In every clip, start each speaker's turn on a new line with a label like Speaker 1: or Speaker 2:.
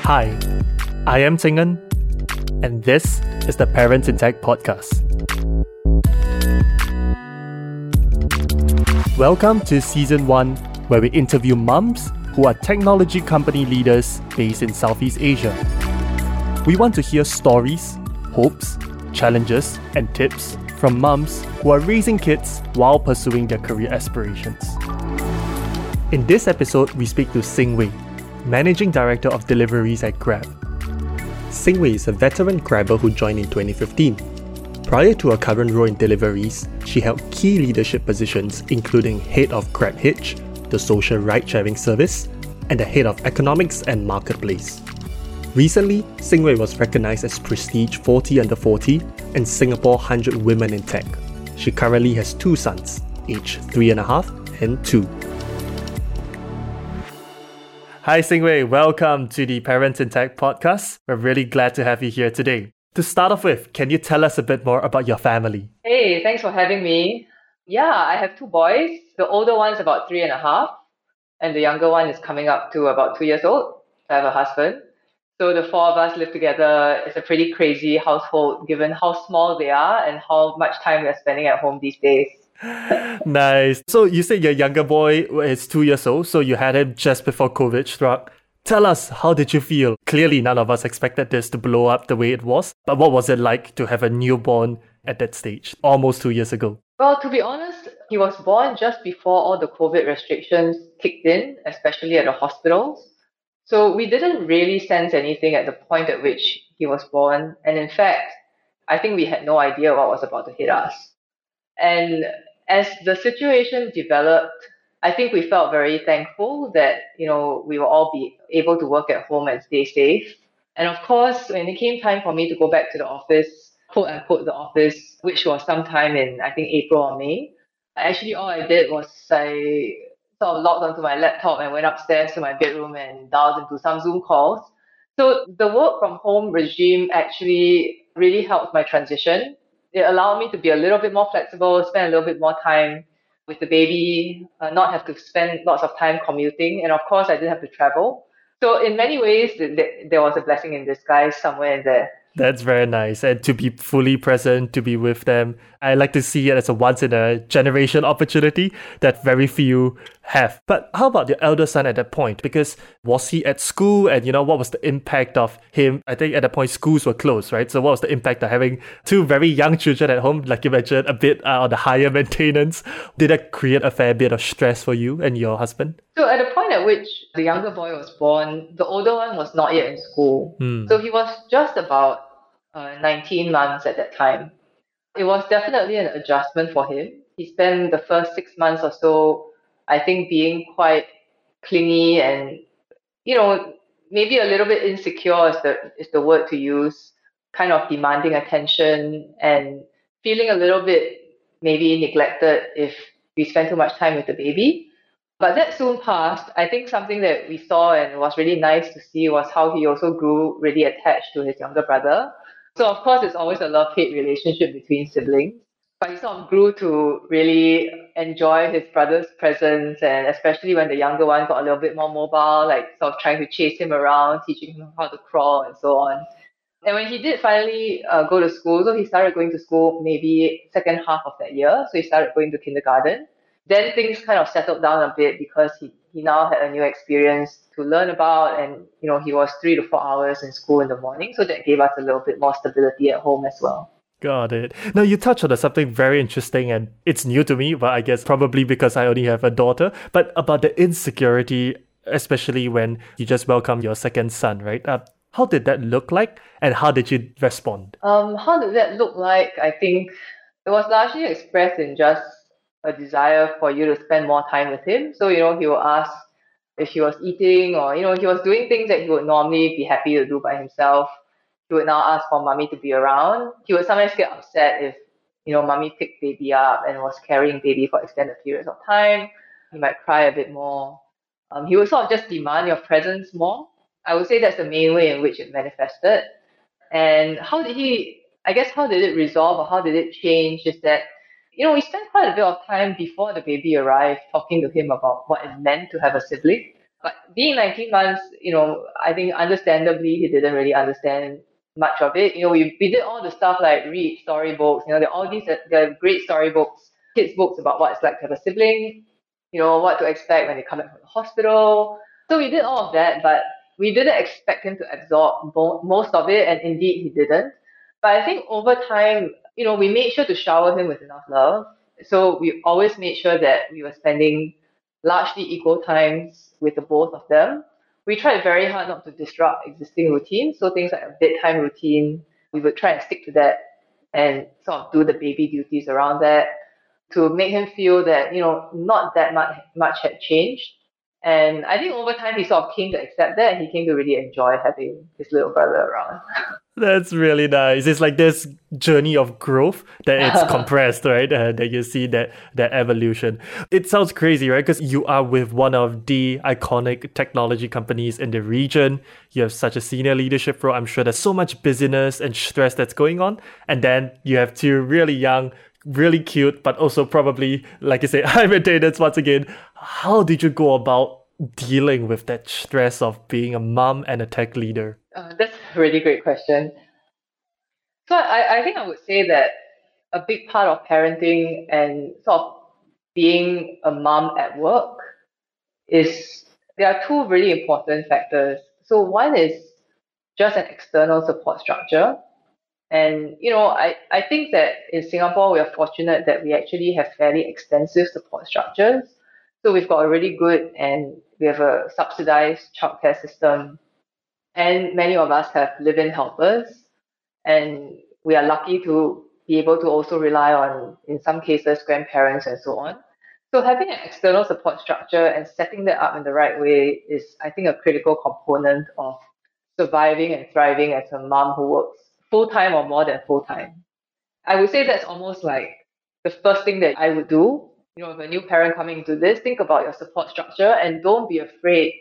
Speaker 1: Hi, I am Tingan, and this is the Parents in Tech podcast. Welcome to Season 1, where we interview mums who are technology company leaders based in Southeast Asia. We want to hear stories, hopes, challenges, and tips from mums who are raising kids while pursuing their career aspirations. In this episode, we speak to Sing Wei, Managing Director of Deliveries at Grab. Sing Wei is a veteran Grabber who joined in 2015. Prior to her current role in deliveries, she held key leadership positions including Head of Grab Hitch, the social ride-sharing service, and the Head of Economics and Marketplace. Recently, Sing Wei was recognized as Prestige 40 Under 40 and Singapore 100 Women in Tech. She currently has two sons, aged 3.5 and 2. Hi Sing Wei, welcome to the Parents in Tech podcast. We're really glad to have you here today. To start off with, can you tell us a bit more about your family?
Speaker 2: Hey, thanks for having me. Yeah, I have two boys. The older one's about 3.5, and the younger one is coming up to about 2 years old. I have a husband. So the four of us live together. It's a pretty crazy household given how small they are and how much time we're spending at home these days.
Speaker 1: Nice. So you said your younger boy is 2 years old, so you had him just before COVID struck. Tell us, how did you feel? Clearly, none of us expected this to blow up the way it was. But what was it like to have a newborn at that stage, almost 2 years ago?
Speaker 2: Well, to be honest, he was born just before all the COVID restrictions kicked in, especially at the hospitals. So we didn't really sense anything at the point at which he was born. And in fact, I think we had no idea what was about to hit us. And as the situation developed, I think we felt very thankful that, we will all be able to work at home and stay safe. And of course, when it came time for me to go back to the office, quote unquote, the office, which was sometime in, I think, April or May, actually all I did was I sort of logged onto my laptop and went upstairs to my bedroom and dialed into some Zoom calls. So the work from home regime actually really helped my transition. It allowed me to be a little bit more flexible, spend a little bit more time with the baby, not have to spend lots of time commuting. And of course, I didn't have to travel. So in many ways, there was a blessing in disguise somewhere in there.
Speaker 1: That's very nice. And to be fully present, to be with them, I like to see it as a once-in-a-generation opportunity that very few have. But how about your elder son at that point? Because was he at school and, what was the impact of him? I think at that point, schools were closed, right? So what was the impact of having two very young children at home, like you mentioned, a bit on the higher maintenance? Did that create a fair bit of stress for you and your husband?
Speaker 2: So at the point at which the younger boy was born, the older one was not yet in school. So he was just about 19 months at that time. It was definitely an adjustment for him. He spent the first 6 months or so, I think, being quite clingy and, maybe a little bit insecure is the word to use, kind of demanding attention and feeling a little bit maybe neglected if we spend too much time with the baby. But that soon passed. I think something that we saw and was really nice to see was how he also grew really attached to his younger brother. So of course, it's always a love-hate relationship between siblings. But he sort of grew to really enjoy his brother's presence, and especially when the younger one got a little bit more mobile, like sort of trying to chase him around, teaching him how to crawl and so on. And when he did finally go to school, so he started going to school maybe second half of that year. So he started going to kindergarten. Then things kind of settled down a bit because he now had a new experience to learn about, and he was 3 to 4 hours in school in the morning, so that gave us a little bit more stability at home as well.
Speaker 1: Got it. Now you touched on something very interesting, and it's new to me, but I guess probably because I only have a daughter, but about the insecurity, especially when you just welcomed your second son, right? How did that look like, and how did you respond?
Speaker 2: How did that look like? I think it was largely expressed in just a desire for you to spend more time with him. So, he would ask if he was eating or, he was doing things that he would normally be happy to do by himself. He would now ask for mommy to be around. He would sometimes get upset if, mommy picked baby up and was carrying baby for extended periods of time. He might cry a bit more. He would sort of just demand your presence more. I would say that's the main way in which it manifested. And how did it resolve or how did it change is that, we spent quite a bit of time before the baby arrived talking to him about what it meant to have a sibling. But being 19 months, I think understandably he didn't really understand much of it. We did all the stuff like read storybooks. There are all these there are great storybooks, kids books about what it's like to have a sibling, what to expect when they come back from the hospital. So we did all of that, but we didn't expect him to absorb most of it, and indeed he didn't. But I think over time, we made sure to shower him with enough love. So we always made sure that we were spending largely equal times with the both of them. We tried very hard not to disrupt existing routines. So things like a bedtime routine, we would try and stick to that and sort of do the baby duties around that to make him feel that, not that much had changed. And I think over time he sort of came to accept that, and he came to really enjoy having his little brother around.
Speaker 1: That's really nice. It's like this journey of growth that it's compressed, right? That you see that evolution. It sounds crazy, right? Because you are with one of the iconic technology companies in the region. You have such a senior leadership role. I'm sure there's so much busyness and stress that's going on. And then you have two really young, really cute, but also probably, like you say, high maintenance once again. How did you go about dealing with that stress of being a mom and a tech leader?
Speaker 2: That's a really great question. So I think I would say that a big part of parenting and sort of being a mom at work is there are two really important factors. So one is just an external support structure. And, I think that in Singapore, we are fortunate that we actually have fairly extensive support structures. So we've got a really good and we have a subsidized childcare system. And many of us have live-in helpers. And we are lucky to be able to also rely on, in some cases, grandparents and so on. So having an external support structure and setting that up in the right way is, I think, a critical component of surviving and thriving as a mom who works full-time or more than full-time. I would say that's almost like the first thing that I would do. If a new parent coming into this, think about your support structure and don't be afraid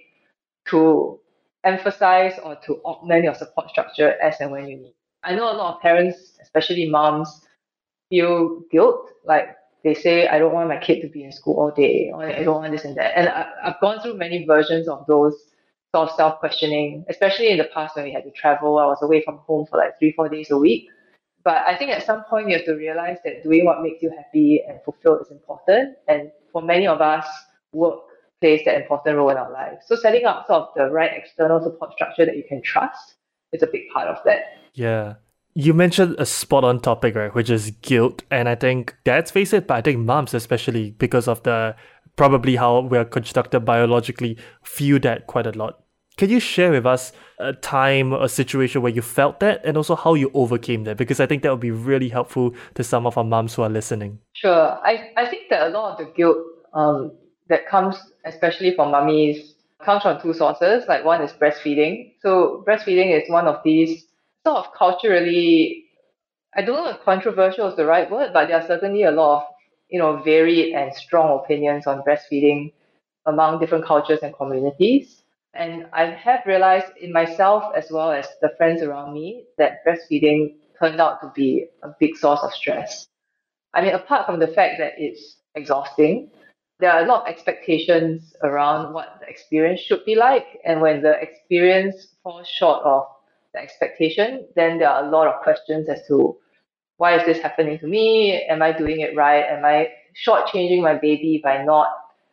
Speaker 2: to emphasize or to augment your support structure as and when you need. I know a lot of parents, especially moms, feel guilt. Like they say, I don't want my kid to be in school all day, or I don't want this and that. And I've gone through many versions of those sort of self-questioning, especially in the past when we had to travel. I was away from home for like 3-4 days a week. But I think at some point you have to realize that doing what makes you happy and fulfilled is important. And for many of us, work plays that important role in our lives. So setting up sort of the right external support structure that you can trust is a big part of that.
Speaker 1: Yeah. You mentioned a spot on topic, right, which is guilt. And I think dads face it, but I think moms especially, because of the probably how we're constructed biologically, feel that quite a lot. Can you share with us a time, a situation where you felt that, and also how you overcame that? Because I think that would be really helpful to some of our moms who are listening.
Speaker 2: Sure. I think that a lot of the guilt that comes, especially for mummies, comes from two sources. Like one is breastfeeding. So breastfeeding is one of these sort of culturally, I don't know if controversial is the right word, but there are certainly a lot of, varied and strong opinions on breastfeeding among different cultures and communities. And I have realized in myself as well as the friends around me that breastfeeding turned out to be a big source of stress. I mean, apart from the fact that it's exhausting, there are a lot of expectations around what the experience should be like. And when the experience falls short of the expectation, then there are a lot of questions as to why is this happening to me? Am I doing it right? Am I shortchanging my baby by not,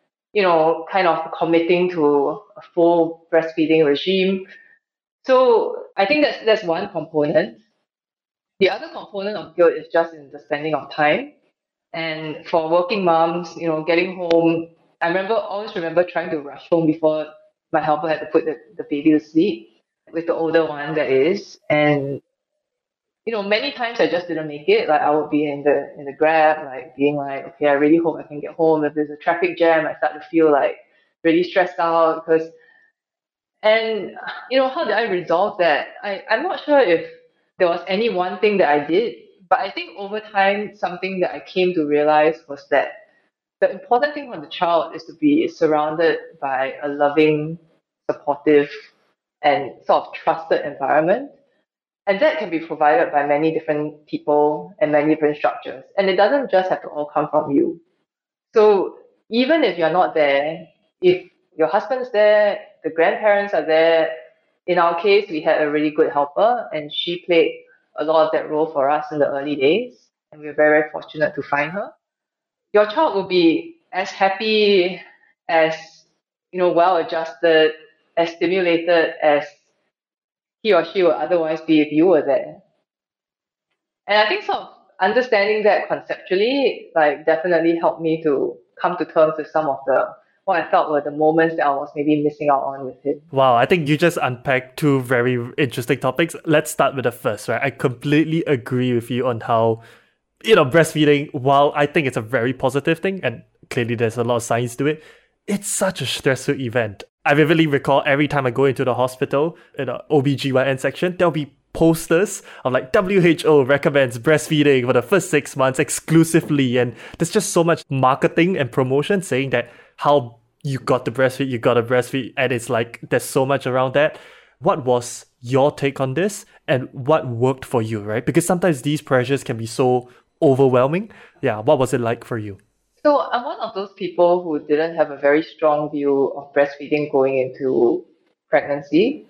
Speaker 2: kind of committing to a full breastfeeding regime? So I think that's one component. The other component of guilt is just in the spending of time. And for working moms, getting home, always remember trying to rush home before my helper had to put the baby to sleep, with the older one, that is. And, many times I just didn't make it. Like I would be in the Grab, like being like, okay, I really hope I can get home. If there's a traffic jam, I start to feel like really stressed out and how did I resolve that? I'm not sure if there was any one thing that I did, but I think over time, something that I came to realize was that the important thing for the child is to be surrounded by a loving, supportive, and sort of trusted environment. And that can be provided by many different people and many different structures. And it doesn't just have to all come from you. So even if you're not there, if your husband's there, the grandparents are there. In our case, we had a really good helper, and she played a lot of that role for us in the early days, and we were very, very fortunate to find her. Your child will be as happy, as well adjusted, as stimulated as he or she would otherwise be if you were there. And I think sort of understanding that conceptually, like, definitely helped me to come to terms with some of the what I felt were the moments that I was maybe missing out on with him.
Speaker 1: Wow, I think you just unpacked two very interesting topics. Let's start with the first, right? I completely agree with you on how, breastfeeding, while I think it's a very positive thing, and clearly there's a lot of science to it, it's such a stressful event. I vividly recall every time I go into the hospital, in the OBGYN section, there'll be posters of like WHO recommends breastfeeding for the first 6 months exclusively, and there's just so much marketing and promotion saying that how you got to breastfeed, and it's like there's so much around that. What was your take on this, and what worked for you, right? Because sometimes these pressures can be so overwhelming. Yeah, what was it like for you?
Speaker 2: So I'm one of those people who didn't have a very strong view of breastfeeding going into pregnancy.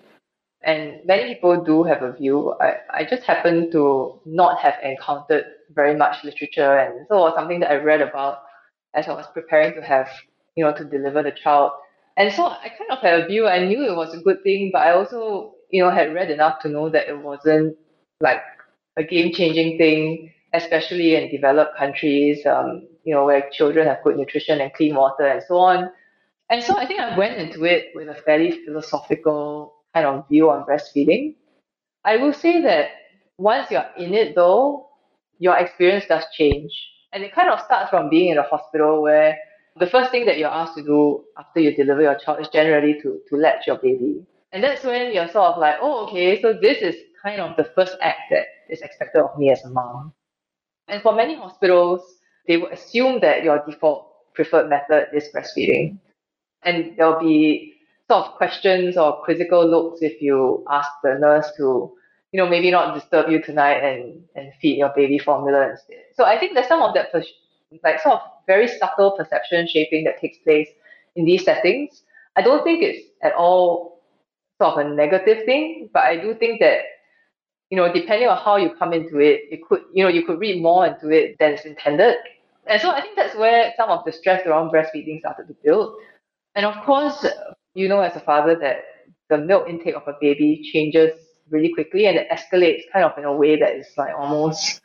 Speaker 2: And many people do have a view. I just happen to not have encountered very much literature, and so it was something that I read about as I was preparing to have, to deliver the child. And so I kind of had a view. I knew it was a good thing, but I also, had read enough to know that it wasn't like a game-changing thing, especially in developed countries, where children have good nutrition and clean water and so on. And so I think I went into it with a fairly philosophical kind of view on breastfeeding. I will say that once you're in it, though, your experience does change. And it kind of starts from being in a hospital where the first thing that you're asked to do after you deliver your child is generally to latch your baby. And that's when you're sort of like, oh, okay, so this is kind of the first act that is expected of me as a mom. And for many hospitals, they will assume that your default preferred method is breastfeeding. And there'll be sort of questions or quizzical looks if you ask the nurse to, maybe not disturb you tonight and feed your baby formula instead. So I think there's some of that, like, sort of very subtle perception shaping that takes place in these settings. I don't think it's at all sort of a negative thing, but I do think that, depending on how you come into it, you could read more into it than is intended. And so I think that's where some of the stress around breastfeeding started to build. And of course, as a father, that the milk intake of a baby changes really quickly, and it escalates kind of in a way that is like almost,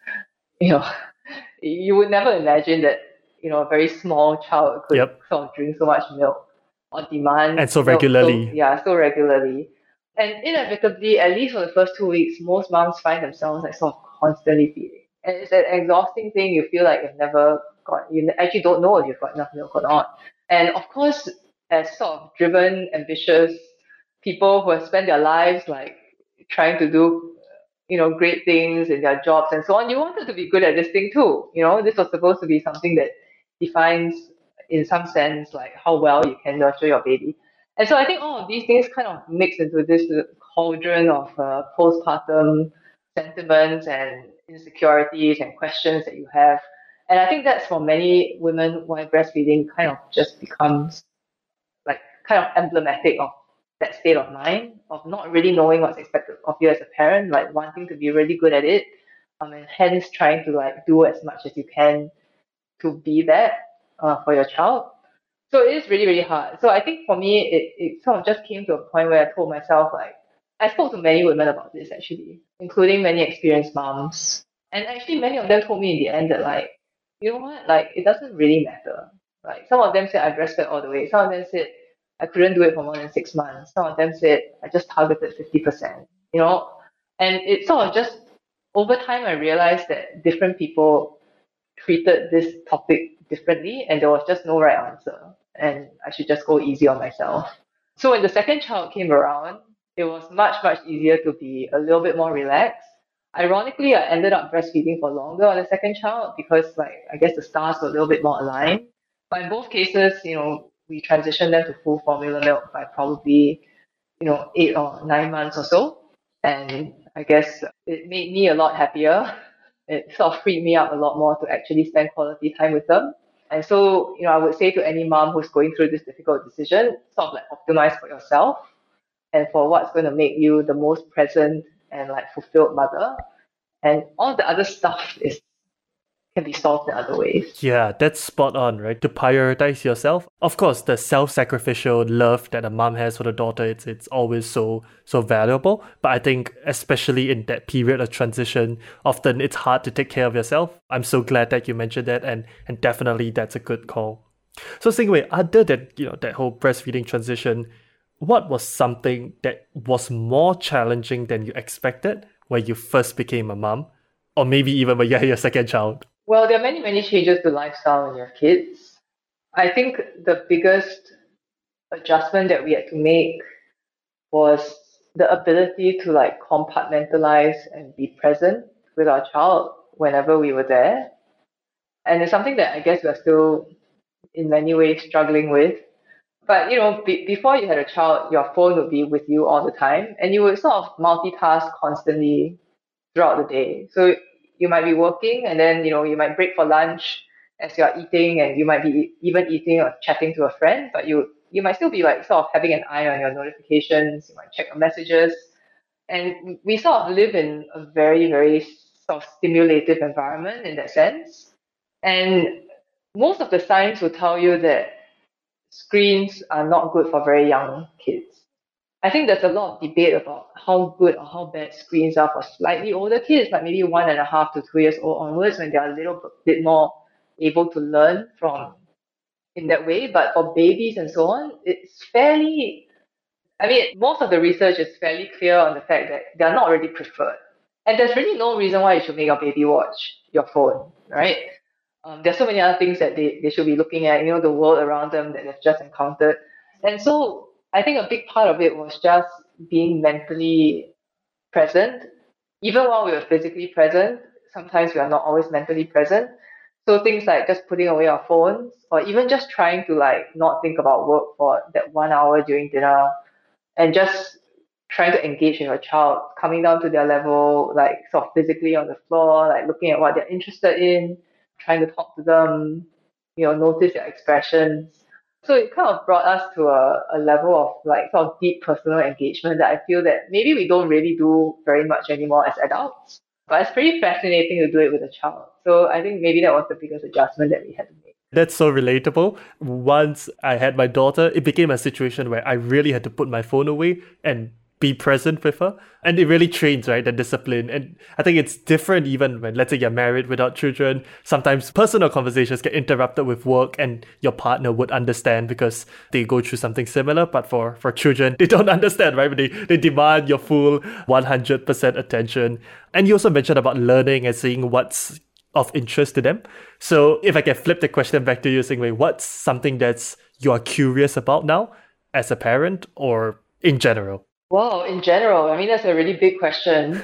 Speaker 2: you would never imagine that, a very small child could sort of drink so much milk on demand.
Speaker 1: And so regularly.
Speaker 2: So regularly. And inevitably, at least for the first 2 weeks, most moms find themselves like sort of constantly feeding. And it's an exhausting thing. You feel like you actually don't know if you've got enough milk or not. And of course, as sort of driven, ambitious people who have spent their lives like trying to do, great things in their jobs and so on, you wanted to be good at this thing too. This was supposed to be something that defines, in some sense, like how well you can nurture your baby. And so I think all of these things kind of mix into this cauldron of postpartum sentiments and insecurities and questions that you have. And I think that's for many women why breastfeeding kind of just becomes like kind of emblematic of that state of mind of not really knowing what's expected of you as a parent, like wanting to be really good at it, and hence trying to like do as much as you can to be that for your child. So it is really, really hard. So I think for me, it sort of just came to a point where I told myself, like, I spoke to many women about this actually, including many experienced moms. And actually many of them told me in the end that, like, you know what, like, it doesn't really matter. Like, some of them said I breastfed all the way. Some of them said I couldn't do it for more than 6 months. Some of them said I just targeted 50%, And it sort of just, over time, I realized that different people treated this topic differently, and there was just no right answer. And I should just go easy on myself. So when the second child came around, it was much, much easier to be a little bit more relaxed. Ironically, I ended up breastfeeding for longer on the second child because, like, I guess the stars were a little bit more aligned. But in both cases, we transitioned them to full formula milk by probably, 8 or 9 months or so. And I guess it made me a lot happier. It sort of freed me up a lot more to actually spend quality time with them. And so, I would say to any mom who's going through this difficult decision, sort of like optimize for yourself and for what's going to make you the most present and like fulfilled mother. And all the other stuff is can be solved in other ways.
Speaker 1: Yeah, that's spot on, right? To prioritize yourself. Of course, the self-sacrificial love that a mom has for the daughter, it's always so valuable. But I think especially in that period of transition, often it's hard to take care of yourself. I'm so glad that you mentioned that, and definitely that's a good call. So Xingwei, other than that whole breastfeeding transition, what was something that was more challenging than you expected when you first became a mom? Or maybe even when you had your second child?
Speaker 2: Well, there are many, many changes to lifestyle when you have kids. I think the biggest adjustment that we had to make was the ability to like compartmentalize and be present with our child whenever we were there. And it's something that I guess we're still in many ways struggling with. But before you had a child, your phone would be with you all the time, and you would sort of multitask constantly throughout the day. So you might be working, and then you might break for lunch as you're eating, and you might be even eating or chatting to a friend, but you might still be like sort of having an eye on your notifications. You might check your messages, and we sort of live in a very, very sort of stimulative environment in that sense. And most of the science will tell you that screens are not good for very young kids. I think there's a lot of debate about how good or how bad screens are for slightly older kids, like maybe 1.5 to 2 years old onwards, when they're a little bit more able to learn from in that way. But for babies and so on, most of the research is fairly clear on the fact that they're not really preferred. And there's really no reason why you should make your baby watch your phone, right? There's so many other things that they should be looking at, the world around them that they've just encountered. And so I think a big part of it was just being mentally present. Even while we were physically present, sometimes we are not always mentally present. So things like just putting away our phones, or even just trying to like not think about work for that 1 hour during dinner, and just trying to engage with your child, coming down to their level, like sort of physically on the floor, like looking at what they're interested in, trying to talk to them, notice their expressions. So it kind of brought us to a level of like sort of deep personal engagement that I feel that maybe we don't really do very much anymore as adults. But it's pretty fascinating to do it with a child. So I think maybe that was the biggest adjustment that we had to make.
Speaker 1: That's so relatable. Once I had my daughter, it became a situation where I really had to put my phone away and be present with her. And it really trains, right, the discipline. And I think it's different even when, let's say, you're married without children. Sometimes personal conversations get interrupted with work, and your partner would understand because they go through something similar. But for children, they don't understand, right? They demand your full 100% attention. And you also mentioned about learning and seeing what's of interest to them. So if I can flip the question back to you, Xingwei, what's something that's you're curious about now as a parent or in general?
Speaker 2: Well, in general, that's a really big question.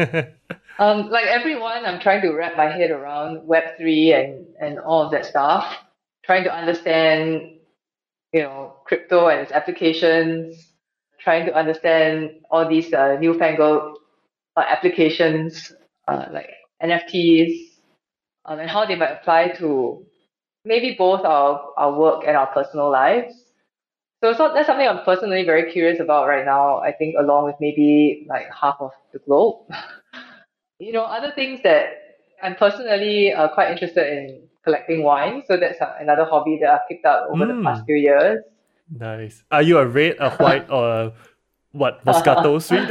Speaker 2: Like everyone, I'm trying to wrap my head around Web3 and all of that stuff, trying to understand, crypto and its applications, trying to understand all these newfangled applications like NFTs, and how they might apply to maybe both our work and our personal lives. So that's something I'm personally very curious about right now, I think along with maybe like half of the globe. Other things that I'm personally quite interested in collecting wine. So that's another hobby that I've picked up over the past few years.
Speaker 1: Nice. Are you a red, a white, or what, Moscato sweet?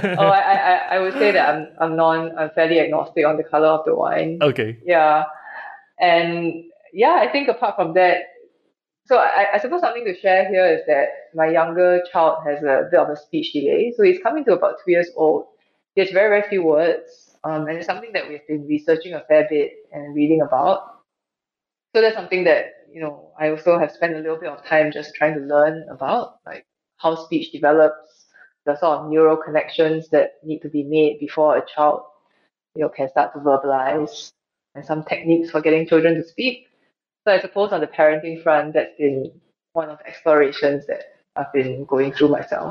Speaker 2: I would say that I'm fairly agnostic on the color of the wine.
Speaker 1: Okay.
Speaker 2: Yeah. And yeah, I think apart from that, so I suppose something to share here is that my younger child has a bit of a speech delay. So he's coming to about 2 years old. He has very, very few words. And it's something that we've been researching a fair bit and reading about. So that's something that, I also have spent a little bit of time just trying to learn about, like how speech develops, the sort of neural connections that need to be made before a child, can start to verbalize, and some techniques for getting children to speak. So I suppose on the parenting front, that's been one of the explorations that I've been going through myself.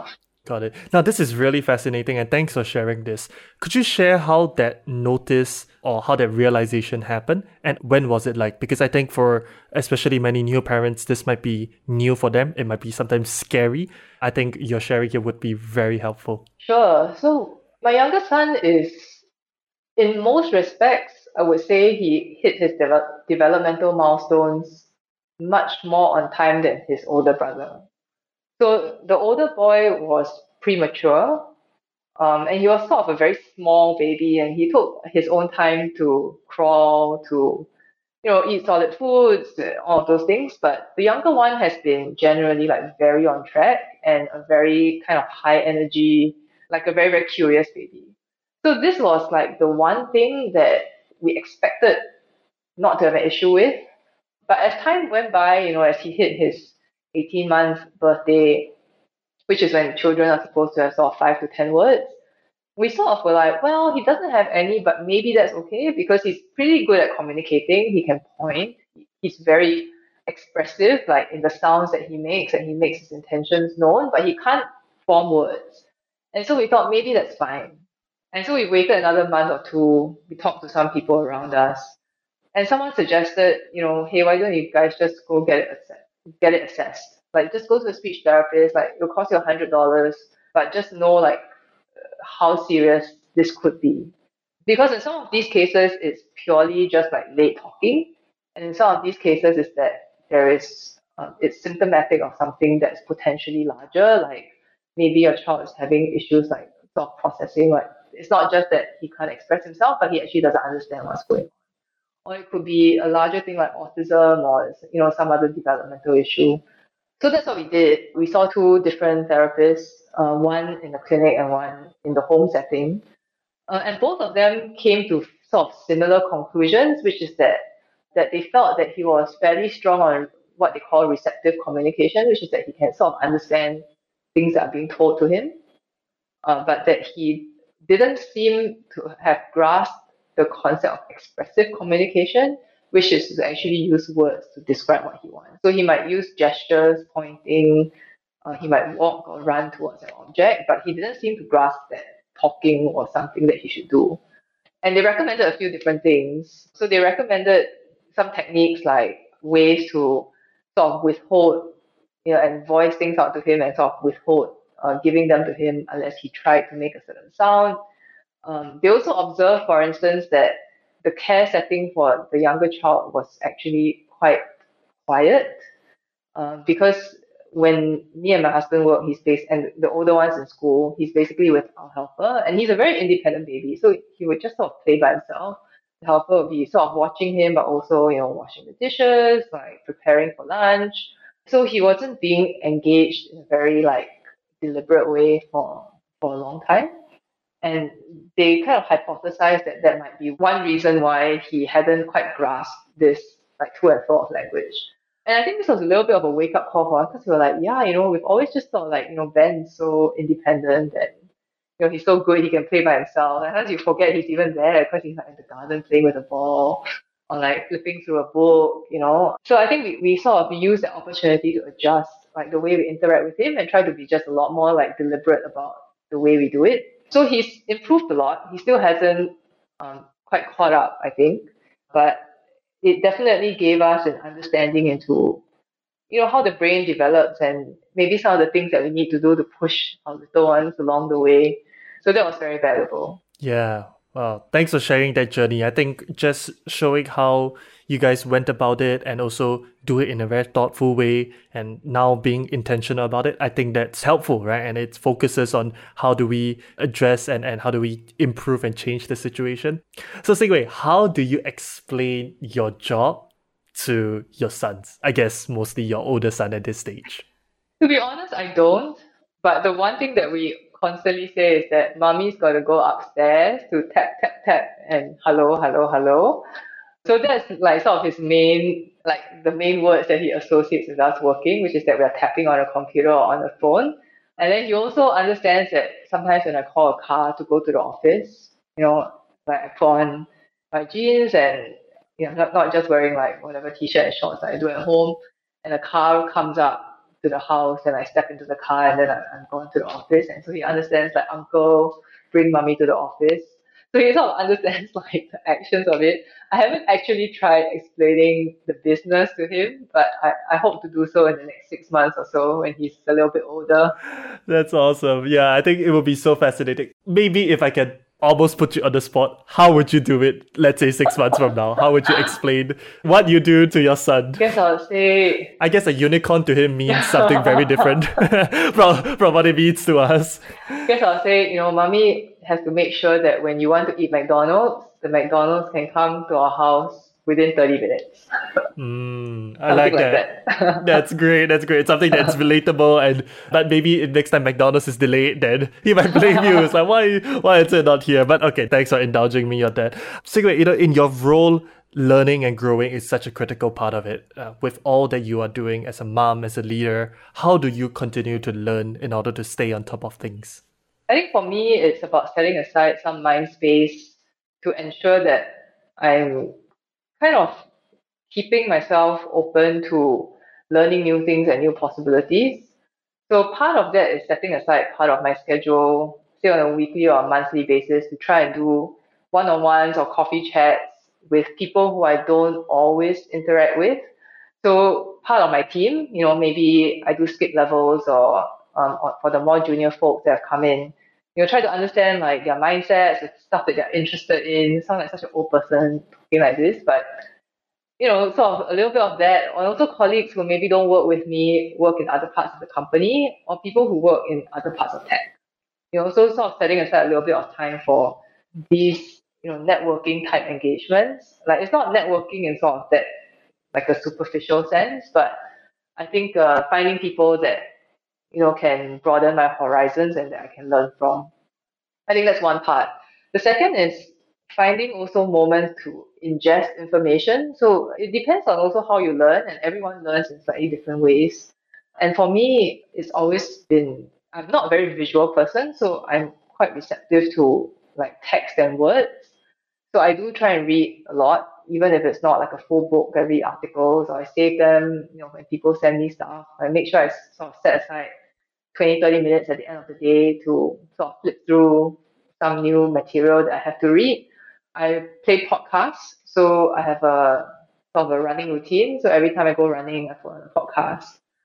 Speaker 1: Got it. Now, this is really fascinating and thanks for sharing this. Could you share how that notice or how that realization happened and when was it like? Because I think for especially many new parents, this might be new for them. It might be sometimes scary. I think your sharing here would be very helpful.
Speaker 2: Sure. So my younger son is, in most respects, I would say he hit his developmental milestones much more on time than his older brother. So the older boy was premature, and he was sort of a very small baby, and he took his own time to crawl, to eat solid foods, all of those things. But the younger one has been generally like very on track and a very kind of high energy, like a very, very curious baby. So this was like the one thing that we expected not to have an issue with. But as time went by, as he hit his 18-month birthday, which is when children are supposed to have sort of 5 to 10 words, we sort of were like, well, he doesn't have any, but maybe that's okay because he's pretty good at communicating. He can point. He's very expressive, like in the sounds that he makes, and he makes his intentions known, but he can't form words. And so we thought maybe that's fine. And so we waited another month or two. We talked to some people around us, and someone suggested, hey, why don't you guys just go get it assessed? Like, just go to a speech therapist. Like, it'll cost you $100, but just know like how serious this could be. Because in some of these cases, it's purely just like late talking, and in some of these cases, is that it's symptomatic of something that's potentially larger, like maybe your child is having issues like sort of processing. Like, it's not just that he can't express himself, but he actually doesn't understand what's going on. Or it could be a larger thing like autism or some other developmental issue. So that's what we did. We saw two different therapists, one in the clinic and one in the home setting. And both of them came to sort of similar conclusions, which is that they felt that he was fairly strong on what they call receptive communication, which is that he can sort of understand things that are being told to him, but that he didn't seem to have grasped the concept of expressive communication, which is to actually use words to describe what he wants. So he might use gestures, pointing, he might walk or run towards an object, but he didn't seem to grasp that talking was something that he should do. And they recommended a few different things. So they recommended some techniques like ways to sort of withhold, and voice things out to him and sort of withhold giving them to him unless he tried to make a certain sound. They also observed, for instance, that the care setting for the younger child was actually quite quiet, because when me and my husband work, he's based, and the older one's in school, he's basically with our helper, and he's a very independent baby, so he would just sort of play by himself. The helper would be sort of watching him, but also, washing the dishes, like preparing for lunch. So he wasn't being engaged in a very like deliberate way for a long time. And they kind of hypothesized that that might be one reason why he hadn't quite grasped this like to and fro of language. And I think this was a little bit of a wake up call for us because we were like, yeah, we've always just thought like, Ben's so independent and he's so good, he can play by himself. And as you forget he's even there because he's like in the garden playing with a ball or like flipping through a book. So I think we sort of used the opportunity to adjust like the way we interact with him and try to be just a lot more like deliberate about the way we do it. So he's improved a lot. He still hasn't quite caught up, I think, but it definitely gave us an understanding into how the brain develops and maybe some of the things that we need to do to push our little ones along the way. So that was very valuable.
Speaker 1: Yeah. Well, thanks for sharing that journey. I think just showing how you guys went about it and also do it in a very thoughtful way and now being intentional about it, I think that's helpful, right? And it focuses on how do we address and how do we improve and change the situation. So Sing-Wei, how do you explain your job to your sons? I guess mostly your older son at this stage.
Speaker 2: To be honest, I don't. But the one thing that we constantly say is that mommy's got to go upstairs to tap, tap, tap and hello, hello, hello. So that's like sort of his main, like the main words that he associates with us working, which is that we are tapping on a computer or on a phone. And then he also understands that sometimes when I call a car to go to the office, like I put on my jeans and, not just wearing like whatever t-shirt and shorts that I do at home, and a car comes up to the house and I step into the car and then I'm going to the office. And so he understands like uncle, bring mommy to the office. So he sort of understands like the actions of it. I haven't actually tried explaining the business to him, but I hope to do so in the next 6 months or so when he's a little bit older.
Speaker 1: That's awesome. Yeah, I think it will be so fascinating. Maybe if I can almost put you on the spot, how would you do it? Let's say 6 months from now. How would you explain what you do to your son?
Speaker 2: I
Speaker 1: guess a unicorn to him means something very different from what it means to us.
Speaker 2: I'll say, mommy has to make sure that when you want to eat McDonald's, the McDonald's can come to our house within 30 minutes.
Speaker 1: I like that. That's great. Something that's relatable, but maybe if next time McDonald's is delayed, then he might blame you. It's like, why is it not here? But okay, thanks for indulging me on that. So in your role, learning and growing is such a critical part of it. With all that you are doing as a mom, as a leader, how do you continue to learn in order to stay on top of things?
Speaker 2: I think for me, it's about setting aside some mind space to ensure that I'm kind of keeping myself open to learning new things and new possibilities. So part of that is setting aside part of my schedule, say on a weekly or a monthly basis, to try and do one-on-ones or coffee chats with people who I don't always interact with. So part of my team, maybe I do skip levels or for the more junior folks that have come in, try to understand like their mindsets, the stuff that they're interested in. You sound like such an old person talking like this, but sort of a little bit of that. And also colleagues who maybe don't work with me, work in other parts of the company, or people who work in other parts of tech. So sort of setting aside a little bit of time for these, networking type engagements. Like it's not networking in sort of that like a superficial sense, but I think finding people that can broaden my horizons and that I can learn from. I think that's one part. The second is finding also moments to ingest information. So it depends on also how you learn, and everyone learns in slightly different ways. And for me, it's always been, I'm not a very visual person, so I'm quite receptive to like text and words. So I do try and read a lot, even if it's not like a full book. I read articles or I save them, when people send me stuff. I make sure I sort of set aside 20, 30 minutes at the end of the day to sort of flip through some new material that I have to read. I play podcasts, so I have a sort of a running routine. So every time I go running, I put on a podcast.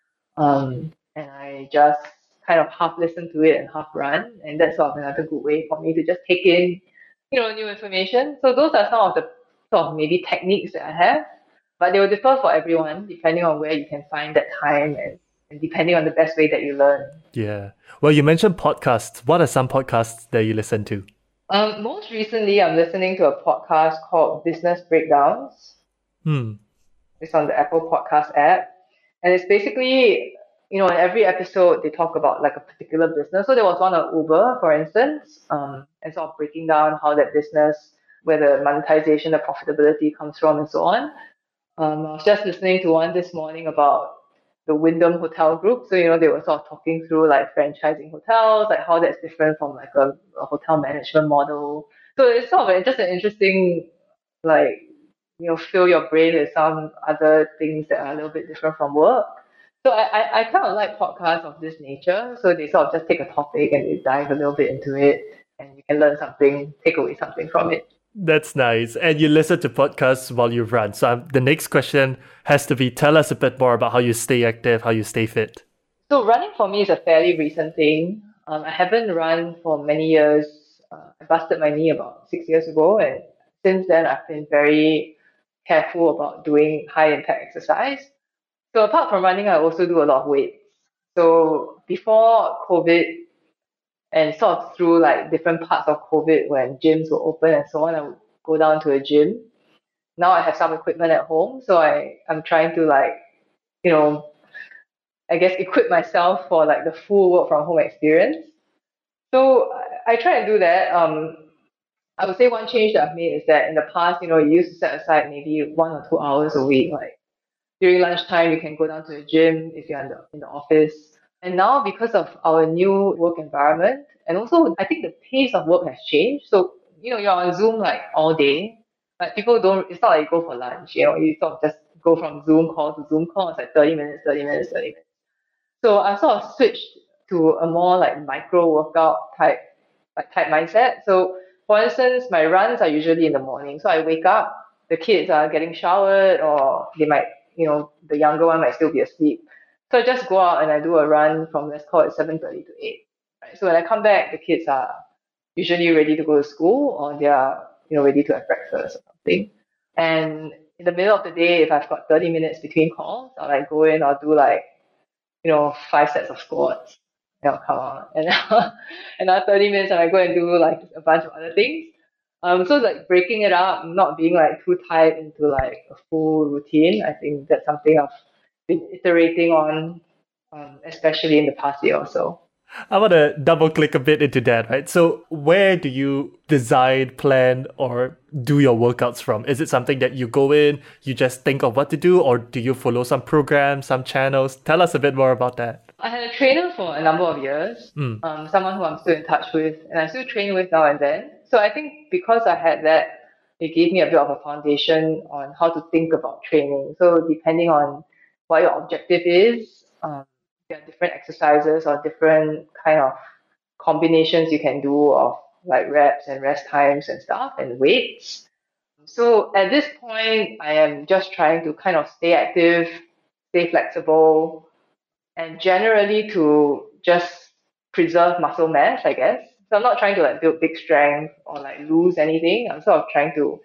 Speaker 2: And I just kind of half listen to it and half run. And that's sort of another good way for me to just take in, new information. So those are some of the sort of maybe techniques that I have, but they will differ for everyone depending on where you can find that time and depending on the best way that you learn.
Speaker 1: Yeah. Well, you mentioned podcasts. What are some podcasts that you listen to?
Speaker 2: Most recently, I'm listening to a podcast called Business Breakdowns. It's on the Apple Podcast app. And it's basically, in every episode, they talk about like a particular business. So there was one on Uber, for instance, and sort of breaking down how that business, where the monetization, the profitability comes from and so on. I was just listening to one this morning about the Wyndham Hotel Group. So, they were sort of talking through like franchising hotels, like how that's different from like a hotel management model. So it's sort of just an interesting, like, fill your brain with some other things that are a little bit different from work. So I kind of like podcasts of this nature. So they sort of just take a topic and they dive a little bit into it and you can learn something, take away something from it.
Speaker 1: That's nice. And you listen to podcasts while you run. So the next question has to be, tell us a bit more about how you stay active, how you stay fit.
Speaker 2: So running for me is a fairly recent thing. I haven't run for many years. I busted my knee about 6 years ago. And since then, I've been very careful about doing high impact exercise. So apart from running, I also do a lot of weights. So before COVID, and sort of through like different parts of COVID when gyms were open and so on, I would go down to a gym. Now I have some equipment at home, so I'm trying to like, I guess equip myself for like the full work from home experience. So I try and do that. I would say one change that I've made is that in the past, you used to set aside maybe 1 or 2 hours a week. Like during lunchtime, you can go down to the gym if you're in the office. And now because of our new work environment, and also I think the pace of work has changed. So, you're on Zoom like all day, but people don't, it's not like you go for lunch, you sort of just go from Zoom call to Zoom call. It's like 30 minutes, 30 minutes, 30 minutes. So I sort of switched to a more like micro workout type mindset. So for instance, my runs are usually in the morning. So I wake up, the kids are getting showered, or they might, the younger one might still be asleep. So I just go out and I do a run from, let's call it 7:30 to 8. Right? So when I come back, the kids are usually ready to go to school, or they are, ready to have breakfast or something. And in the middle of the day, if I've got 30 minutes between calls, I'll like go in, I'll do like, 5 sets of squats. Come on. And another 30 minutes, I might go and do like a bunch of other things. So like breaking it up, not being like too tied into like a full routine. I think that's something I've been iterating on, especially in the past year or so.
Speaker 1: I want to double click a bit into that, right? So where do you design, plan, or do your workouts from? Is it something that you go in, you just think of what to do, or do you follow some programs, some channels? Tell us a bit more about that.
Speaker 2: I had a trainer for a number of years, someone who I'm still in touch with, and I still train with now and then. So I think because I had that, it gave me a bit of a foundation on how to think about training. So depending on what your objective is, there are different exercises or different kind of combinations you can do of like reps and rest times and stuff and weights. So at this point, I am just trying to kind of stay active, stay flexible, and generally to just preserve muscle mass, I guess. So I'm not trying to like build big strength or like lose anything. I'm sort of trying to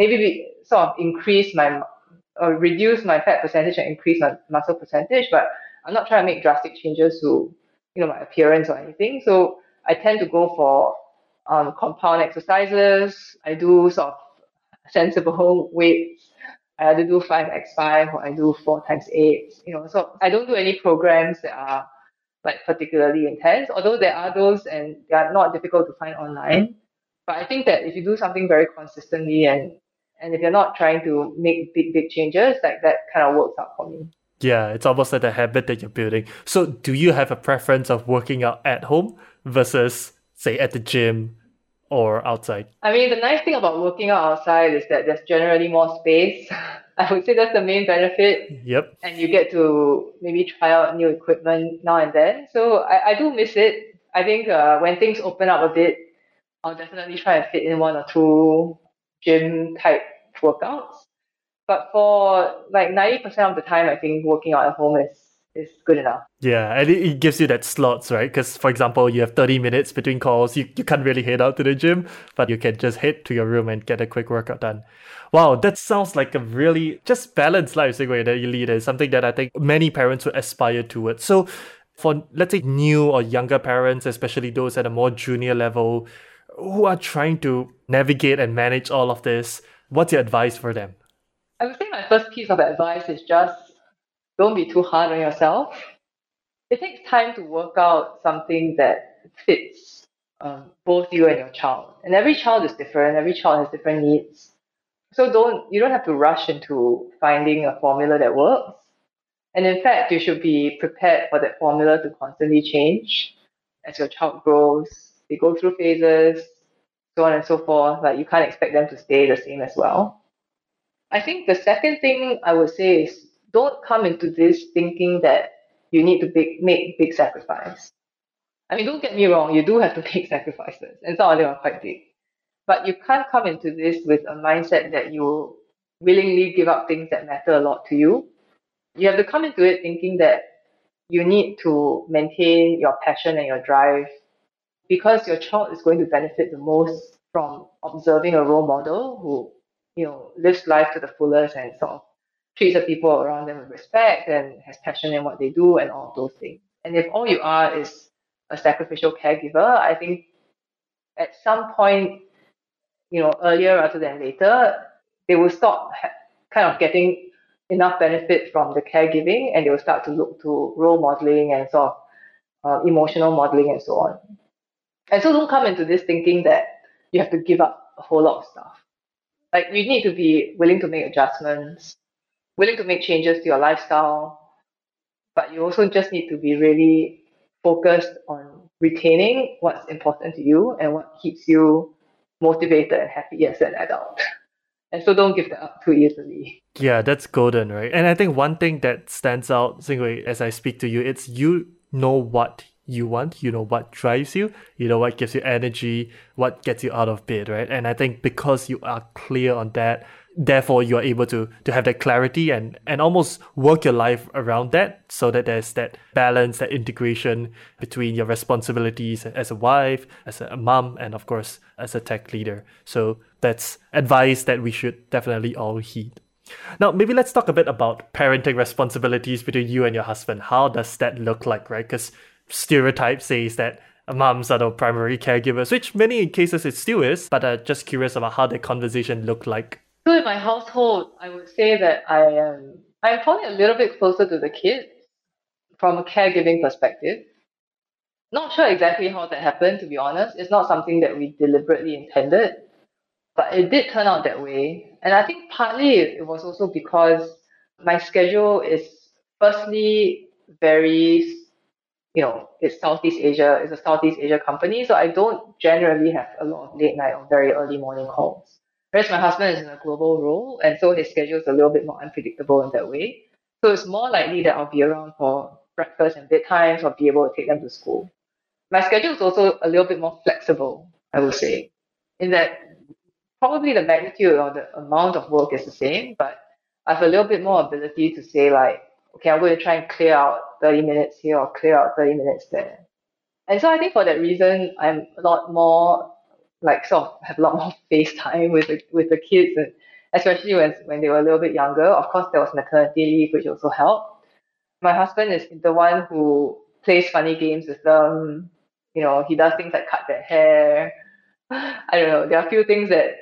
Speaker 2: sort of increase my or reduce my fat percentage and increase my muscle percentage, but I'm not trying to make drastic changes to my appearance or anything. So I tend to go for compound exercises. I do sort of sensible weights. I either do 5x5 or I do 4x8. So I don't do any programs that are like particularly intense, although there are those and they are not difficult to find online. But I think that if you do something very consistently and if you're not trying to make big changes, like that kind of works out for me.
Speaker 1: Yeah, it's almost like a habit that you're building. So do you have a preference of working out at home versus, say, at the gym or outside?
Speaker 2: I mean, the nice thing about working out outside is that there's generally more space. I would say that's the main benefit.
Speaker 1: Yep.
Speaker 2: And you get to maybe try out new equipment now and then. So I do miss it. I think when things open up a bit, I'll definitely try and fit in one or two gym type workouts. But for like 90% of the time, I think working out at home is good enough.
Speaker 1: Yeah, and it gives you that slots, right? Because, for example, you have 30 minutes between calls. You can't really head out to the gym, but you can just head to your room and get a quick workout done. Wow, that sounds like a really just balanced life Segue that you lead. Is something that I think many parents would aspire towards. So for, let's say, new or younger parents, especially those at a more junior level who are trying to navigate and manage all of this, what's your advice for them?
Speaker 2: I would say my first piece of advice is just don't be too hard on yourself. It takes time to work out something that fits both you and your child. And every child is different. Every child has different needs. So you don't have to rush into finding a formula that works. And in fact, you should be prepared for that formula to constantly change as your child grows. They go through phases, so on and so forth. Like you can't expect them to stay the same as well. I think the second thing I would say is don't come into this thinking that you need to make big sacrifice. I mean, don't get me wrong, you do have to make sacrifices, and some of them are quite big. But you can't come into this with a mindset that you willingly give up things that matter a lot to you. You have to come into it thinking that you need to maintain your passion and your drive because your child is going to benefit the most from observing a role model who lives life to the fullest and sort of treats the people around them with respect and has passion in what they do and all of those things. And if all you are is a sacrificial caregiver, I think at some point, earlier rather than later, they will stop kind of getting enough benefit from the caregiving and they will start to look to role modeling and sort of emotional modeling and so on. And so don't come into this thinking that you have to give up a whole lot of stuff. Like you need to be willing to make adjustments, willing to make changes to your lifestyle, but you also just need to be really focused on retaining what's important to you and what keeps you motivated and happy as an adult. And so don't give that up too easily.
Speaker 1: Yeah, that's golden, right? And I think one thing that stands out, Xingwei, as I speak to you, it's you know what you want, you know what drives you, you know what gives you energy, what gets you out of bed, right? And I think because you are clear on that, therefore you are able to have that clarity and almost work your life around that so that there's that balance, that integration between your responsibilities as a wife, as a mom, and of course as a tech leader. So that's advice that we should definitely all heed. Now, maybe let's talk a bit about parenting responsibilities between you and your husband. How does that look like, right? Because stereotype says that moms are the primary caregivers, which many cases it still is, but just curious about how that conversation looked like.
Speaker 2: So in my household, I would say that I'm probably a little bit closer to the kids from a caregiving perspective. Not sure exactly how that happened, to be honest. It's not something that we deliberately intended, but it did turn out that way. And I think partly it was also because my schedule is firstly very, it's Southeast Asia, it's a Southeast Asia company, so I don't generally have a lot of late night or very early morning calls. Whereas my husband is in a global role, and so his schedule is a little bit more unpredictable in that way. So it's more likely that I'll be around for breakfast and bedtimes or be able to take them to school. My schedule is also a little bit more flexible, I would say, in that probably the magnitude or the amount of work is the same, but I have a little bit more ability to say like, okay, I'm going to try and clear out 30 minutes here or clear out 30 minutes there. And so I think for that reason, I'm a lot more like sort of have a lot more face time with the kids, and especially when they were a little bit younger. Of course, there was maternity leave, which also helped. My husband is the one who plays funny games with them. He does things like cut their hair. I don't know. There are a few things that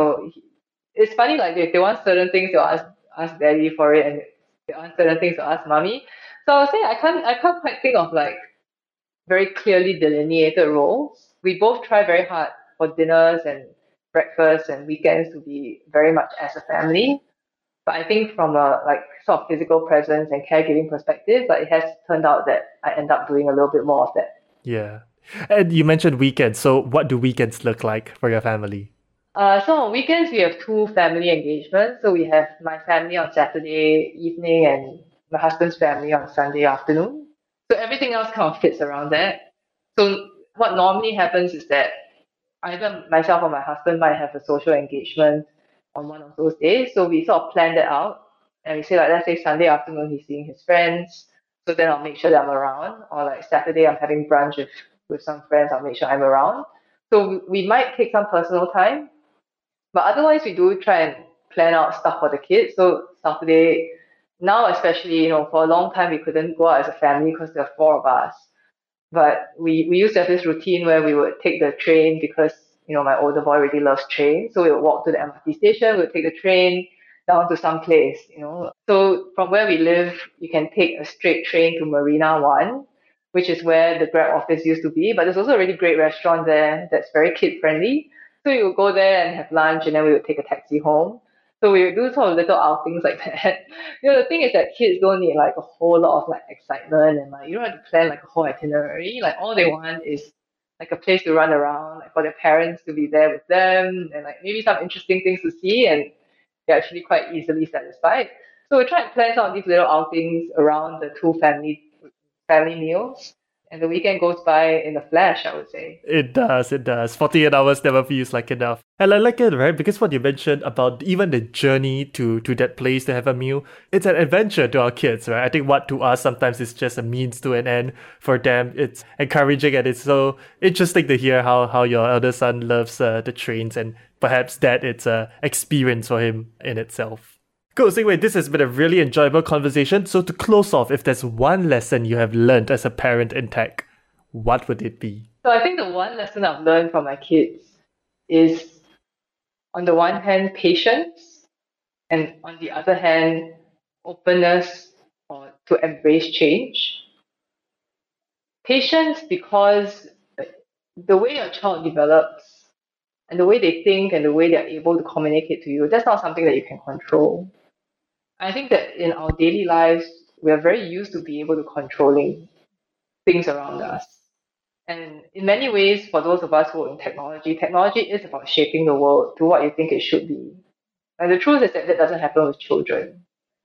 Speaker 2: it's funny. Like if they want certain things, they'll ask daddy for it, and they want certain things, they'll ask mommy. So I would say I can't quite think of like very clearly delineated roles. We both try very hard for dinners and breakfast and weekends to be very much as a family. But I think from a like sort of physical presence and caregiving perspective, like it has turned out that I end up doing a little bit more of that.
Speaker 1: Yeah. And you mentioned weekends. So what do weekends look like for your family?
Speaker 2: So on weekends we have two family engagements. So we have my family on Saturday evening and my husband's family on Sunday afternoon. So everything else kind of fits around that. So what normally happens is that either myself or my husband might have a social engagement on one of those days. So we sort of plan that out and we say like let's say Sunday afternoon he's seeing his friends. So then I'll make sure that I'm around. Or like Saturday I'm having brunch with some friends, I'll make sure I'm around. So we might take some personal time, but otherwise we do try and plan out stuff for the kids. So Saturday, now especially, for a long time we couldn't go out as a family because there are four of us. But we used to have this routine where we would take the train because, my older boy really loves trains. So we would walk to the MRT station, we would take the train down to some place. So from where we live, you can take a straight train to Marina One, which is where the Grab office used to be. But there's also a really great restaurant there that's very kid friendly. So we would go there and have lunch, and then we would take a taxi home. So we would do sort of little outings like that. The thing is that kids don't need like a whole lot of like excitement, and like you don't have to plan like a whole itinerary. Like all they want is like a place to run around, like for their parents to be there with them, and like maybe some interesting things to see, and they're actually quite easily satisfied. So we try and plan some of these little outings around the two family meals, and the weekend goes by in a flash, I would say.
Speaker 1: It does, it does. 48 hours never feels like enough. And I like it, right? Because what you mentioned about even the journey to that place to have a meal, it's an adventure to our kids, right? I think what to us sometimes is just a means to an end. For them, it's encouraging, and it's so interesting to hear how your elder son loves the trains, and perhaps that it's a experience for him in itself. Cool, Xingwei, this has been a really enjoyable conversation. So to close off, if there's one lesson you have learned as a parent in tech, what would it be?
Speaker 2: So I think the one lesson I've learned from my kids is, on the one hand, patience, and on the other hand, openness or to embrace change. Patience because the way your child develops and the way they think and the way they're able to communicate to you, that's not something that you can control. I think that in our daily lives, we are very used to be able to controlling things around us. And in many ways, for those of us who are in technology is about shaping the world to what you think it should be. And the truth is that doesn't happen with children.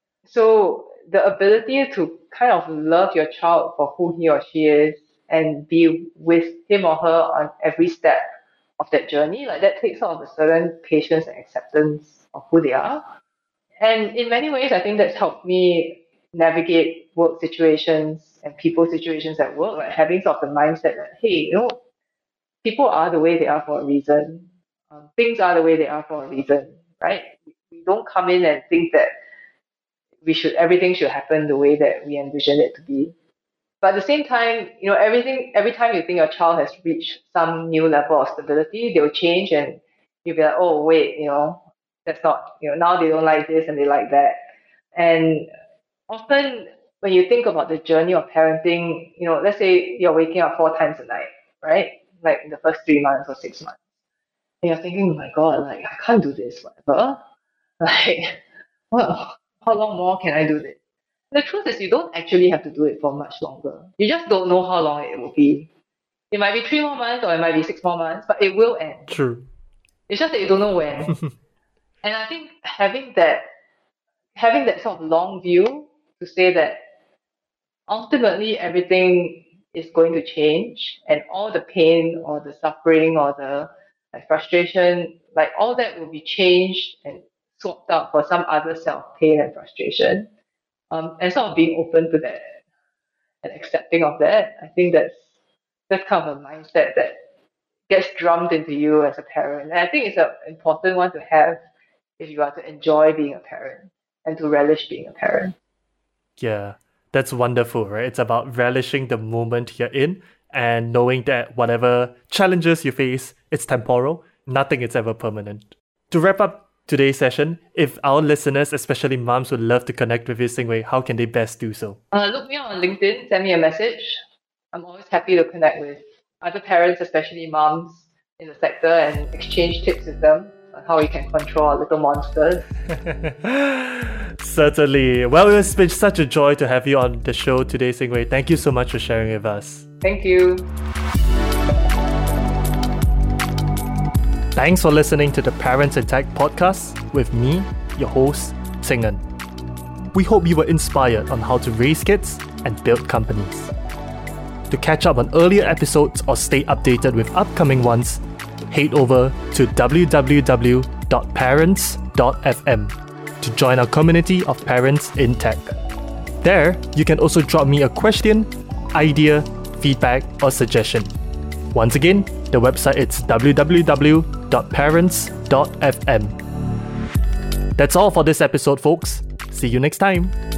Speaker 2: So the ability to kind of love your child for who he or she is and be with him or her on every step of that journey, like that takes sort of a certain patience and acceptance of who they are. And in many ways, I think that's helped me navigate work situations and people situations at work, like having sort of the mindset that, hey, people are the way they are for a reason. Things are the way they are for a reason, right? We don't come in and think that everything should happen the way that we envision it to be. But at the same time, every time you think your child has reached some new level of stability, they will change and you'll be like, oh, wait, that's not, now they don't like this and they like that. And often when you think about the journey of parenting, let's say you're waking up 4 times a night, right? Like in the first 3 months or 6 months. And you're thinking, oh my God, like I can't do this, whatever. Like, well, how long more can I do this? The truth is you don't actually have to do it for much longer. You just don't know how long it will be. It might be 3 more months or it might be 6 more months, but it will end.
Speaker 1: True.
Speaker 2: It's just that you don't know when. And I think having that sort of long view to say that ultimately everything is going to change and all the pain or the suffering or the frustration, like all that will be changed and swapped out for some other set of pain and frustration. And sort of being open to that and accepting of that, I think that's kind of a mindset that gets drummed into you as a parent. And I think it's an important one to have if you are to enjoy being a parent and to relish being a parent.
Speaker 1: Yeah, that's wonderful, right? It's about relishing the moment you're in and knowing that whatever challenges you face, it's temporal. Nothing is ever permanent. To wrap up today's session, if our listeners, especially moms, would love to connect with you, Xing-Wei, how can they best do so?
Speaker 2: Look me up on LinkedIn, send me a message. I'm always happy to connect with other parents, especially moms in the sector, and exchange tips with them on how we can control our little monsters.
Speaker 1: Certainly. Well, it's been such a joy to have you on the show today, Xing-Wei. Thank you so much for sharing with us.
Speaker 2: Thank you.
Speaker 1: Thanks for listening to the Parents in Tech podcast with me, your host, Xing-En. We hope you were inspired on how to raise kids and build companies. To catch up on earlier episodes or stay updated with upcoming ones, head over to www.parents.fm to join our community of parents in tech. There, you can also drop me a question, idea, feedback, or suggestion. Once again, the website is www.parents.fm. That's all for this episode, folks. See you next time.